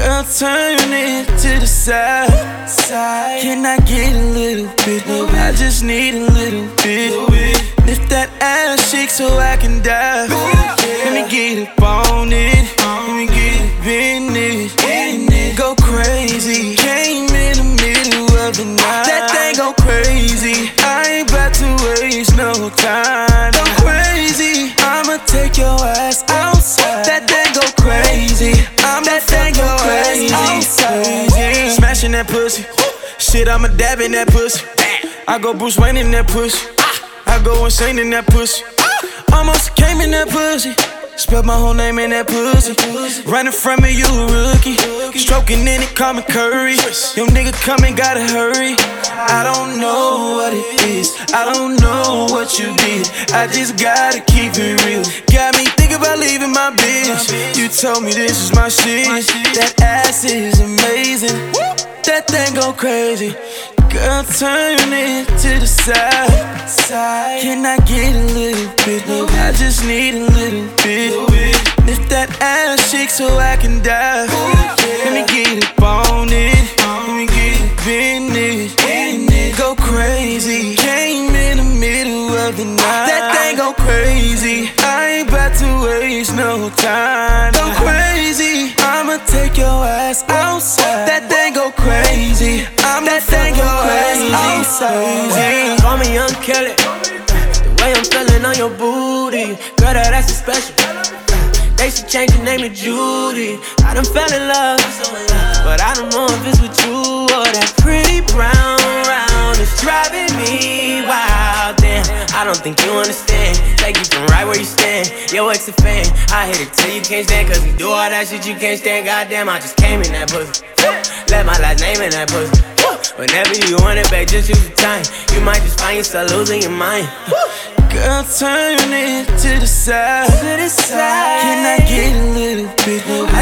Girl, turn it to the side. Can I get a little bit? I just need a little bit. Lift that ass shake so I can dive. Let me get up on it. Let me get up in it. Go crazy. Came in the middle of the night. That thing go crazy. I ain't about to waste no time. Go crazy. I'ma take your ass outside. That thing go crazy. That thing go crazy. Smashing that pussy. Shit, I'ma dab in that pussy. I go Bruce Wayne in that pussy. I go insane in that pussy. Almost came in that pussy. Spelled my whole name in that pussy. Running from me, you a rookie. Stroking in it, call me Curry. Yo nigga coming, gotta hurry. I don't know what it is. I don't know what you did. I just gotta keep it real. Got me thinking about leaving my bitch. You told me this is my shit. That ass is amazing. That thing go crazy. Girl, turn it to the side. Can I get a little bit? I just need a little bit. Lift that ass shake so I can dive. Let me get up on it. Let me get up in it. Go crazy. Came in the middle of the night. That thing go crazy. I ain't about to waste no time. Go crazy. I'ma take your ass outside. That thing go crazy. That thing go crazy. Call me Young Kelly. The way I'm feeling on your booty, girl, that ass is special. They should change the name to Judy. I done fell in love, but I don't know if it's with you or that pretty brown round. It's driving me wild. Damn, I don't think you understand. Take you from right where you stand. Yo, ex a fan. I hate it till you can't stand, cause you do all that shit you can't stand. Goddamn, I just came in that pussy. Let my last name in that pussy. Whenever you want it back, just use the time. You might just find yourself losing your mind. Girl, turn it to the side. Can I get a little bit?